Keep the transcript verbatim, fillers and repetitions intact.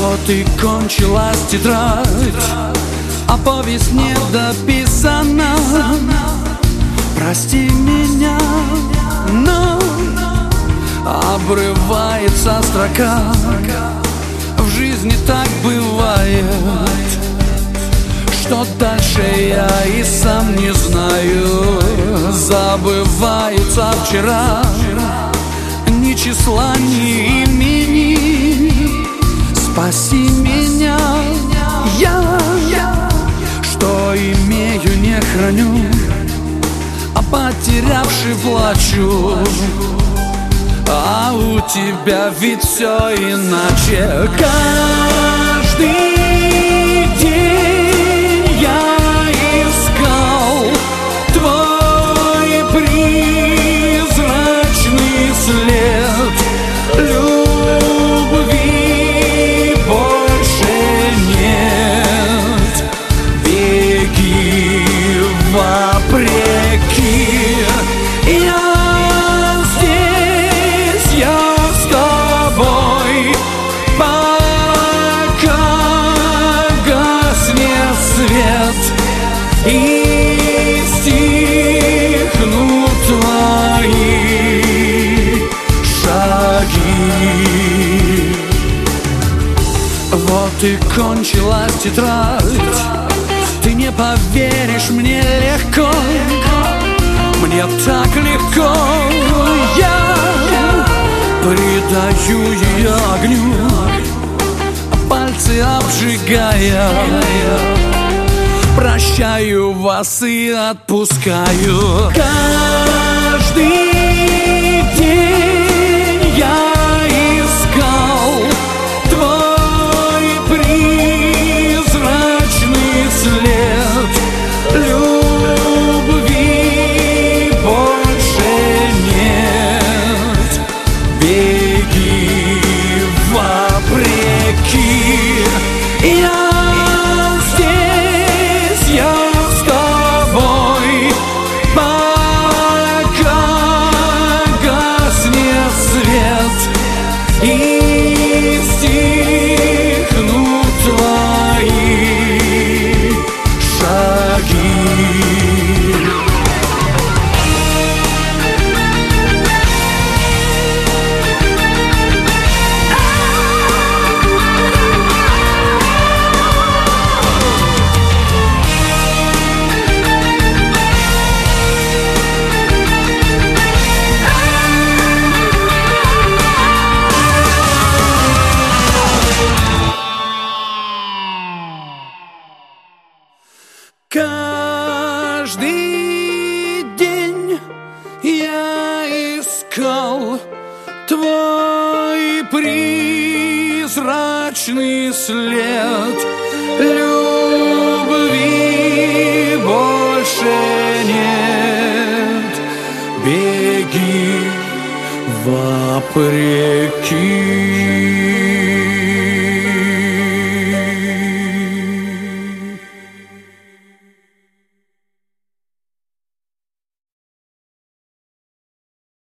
Вот и кончилась тетрадь, а повесть не дописана. Прости меня, но обрывается строка. В жизни так бывает, что дальше я и сам не знаю. Забывается вчера, ни числа, ни имени. Спаси меня, я, что имею, не храню, а потерявший плачу. А у тебя ведь все иначе. Каждый день я искал твой призрачный след. Любви больше нет. Беги вопреки. Я и стихнут твои шаги. Вот и кончилась тетрадь. Ты не поверишь, мне легко, мне так легко. Я придаю ее огню, пальцы обжигая. Прощаю вас и отпускаю. Каждый день я искал твой призрачный след. Любви больше нет. Беги вопреки. Я и стихнут твои шаги. Каждый день я искал твой призрачный след. Любви больше нет. Беги вопреки.